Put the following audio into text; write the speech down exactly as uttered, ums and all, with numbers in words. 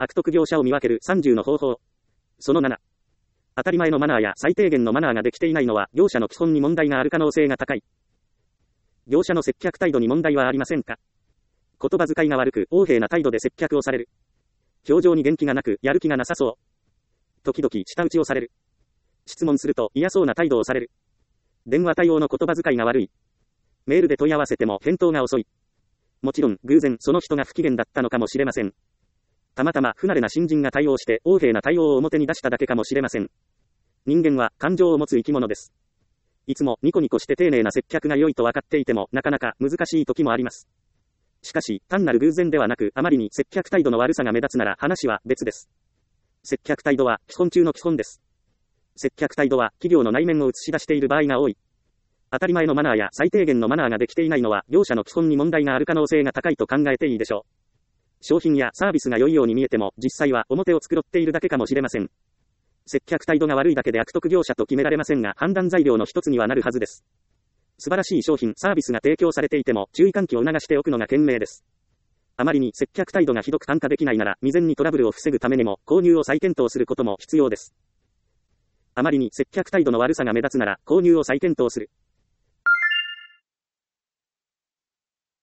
悪徳業者を見分けるさんじゅうの方法。そのなな。当たり前のマナーや最低限のマナーができていないのは業者の基本に問題がある可能性が高い。業者の接客態度に問題はありませんか？言葉遣いが悪く、横柄な態度で接客をされる。表情に元気がなく、やる気がなさそう。時々舌打ちをされる。質問すると嫌そうな態度をされる。電話対応の言葉遣いが悪い。メールで問い合わせても返答が遅い。もちろん、偶然その人が不機嫌だったのかもしれません。たまたま不慣れな新人が対応して横柄な対応を表に出しただけかもしれません。人間は感情を持つ生き物です。いつもニコニコして丁寧な接客が良いと分かっていてもなかなか難しい時もあります。しかし、単なる偶然ではなく、あまりに接客態度の悪さが目立つなら話は別です。接客態度は基本中の基本です。接客態度は企業の内面を映し出している場合が多い。当たり前のマナーや最低限のマナーができていないのは業者の基本に問題がある可能性が高いと考えていいでしょう。商品やサービスが良いように見えても実際は表を繕っているだけかもしれません。接客態度が悪いだけで悪徳業者と決められませんが判断材料の一つにはなるはずです。素晴らしい商品、サービスが提供されていても注意喚起を促しておくのが賢明です。あまりに接客態度がひどく単価できないなら未然にトラブルを防ぐためにも購入を再検討することも必要です。あまりに接客態度の悪さが目立つなら購入を再検討する。